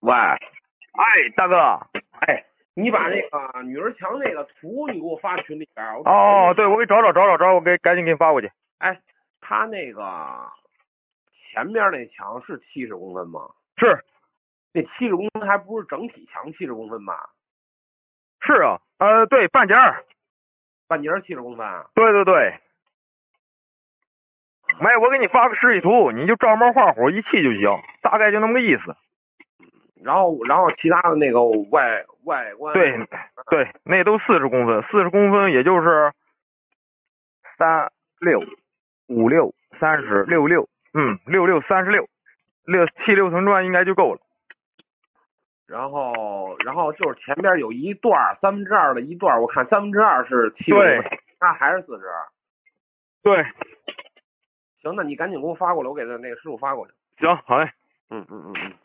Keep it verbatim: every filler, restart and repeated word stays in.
喂， 哎，大哥， 哎，你把那个女儿墙那个图你给我发群里边儿。我哦，对，我给找找找找找，我给赶紧给你发过去。 哎，他那个前面那墙是七十公分吗？ 是那七十公分还不是整体墙七十公分吧？ 是啊，呃，对，半截儿， 半截儿七十公分。 对对对。没，我给你发个示意图，你就照猫画虎一砌就行，大概就那么个意思。 然后，然后其他的那个外外观， 对对，那都四十公分，四十公分也就是三六五六三十六六，嗯，六六三十六，六砌六层砖应该就够了。 然后，然后就是前边有一段三分之二的一段，我看三分之二是七十公分，那还是四十。 对， 行，那你赶紧给我发过来，我给他那个师傅发过去。 行，好嘞。 嗯嗯嗯嗯。